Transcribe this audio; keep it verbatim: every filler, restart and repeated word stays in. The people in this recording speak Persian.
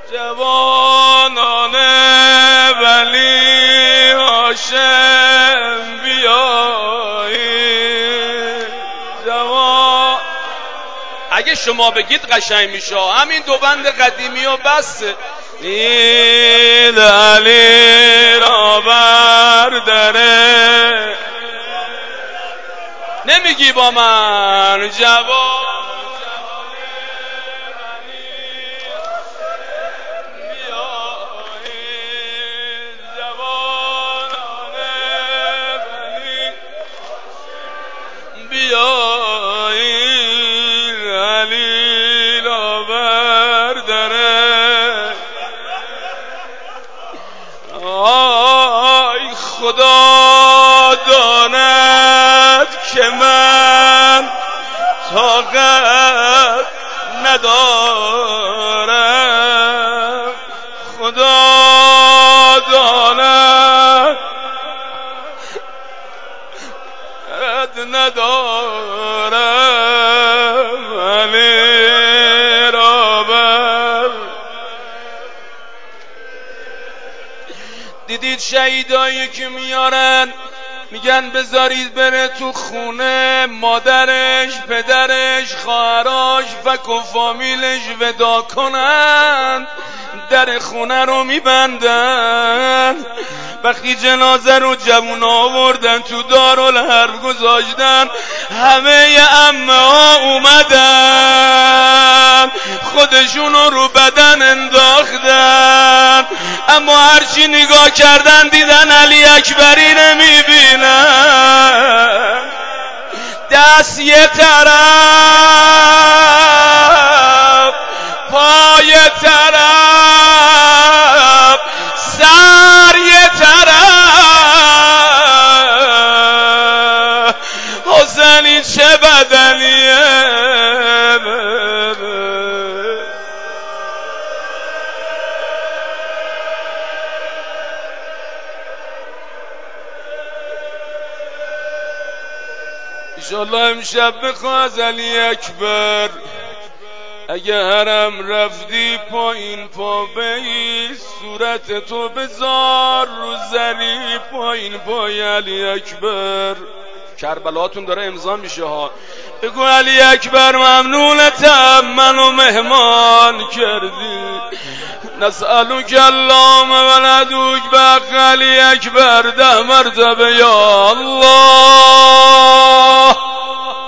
جوانان ولی هاشم بیایید جوان. اگه شما بگید قشنگ میشه، همین دو بند قدیمی و بس. این علی را برداره، نمیگی با من جوان بیایید علی را برداره. آی خدا داند که من طاقت ندارم، خدا داند ندارم علی را بر. دیدید شهیدایی که میارن میگن بذارید بره تو خونه، مادرش، پدرش، خواهرش و فامیلش ودا کنند، در خونه رو میبندن. وقتی جنازه رو جوونا آوردن تو دارالحرب گذاشتن، همه عمه ها اومدن خودشونو رو بدن انداختن، اما هرچی نگاه کردن دیدن علی اکبری نمیبینن. دست یه طرف، پای طرف، سر یه طرف، حسینی چه بدنیه. ایشالله امشب بخوا از علی اکبر، اگه حرم رفتی پایین پا بیست، صورت تو بذار رو زری پایین پای علی اکبر. کربلاتون داره امضا میشه ها. بگو علی اکبر ممنونتم منو مهمان کردی. نسألوک اللهم و ندوک بحق علی اکبر ده مرتبه یا الله.